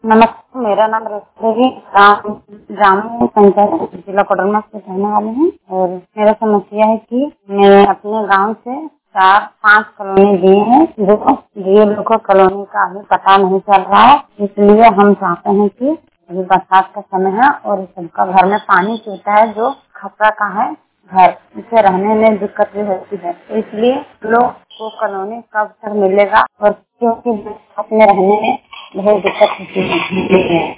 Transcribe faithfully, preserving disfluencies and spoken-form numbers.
नमस्ते, मेरा नाम रेखा ग्राम ग्रामीण पंचायत जिला कोडरमा से रहने वाले हैं। और मेरा समस्या है कि मैं अपने गांव से चार पांच कॉलोनी दिए हैं, जो दिए लोगों को कॉलोनी का अभी पता नहीं चल रहा है। इसलिए हम चाहते हैं कि अभी बरसात का समय है और सबका घर में पानी चूता है, जो खतरा का है घर, इसे रहने में दिक्कत भी होती है। तो इसलिए लोग को कॉलोनी कब तक मिलेगा, और क्योंकि अपने रहने में बहुत दिक्कत होती है।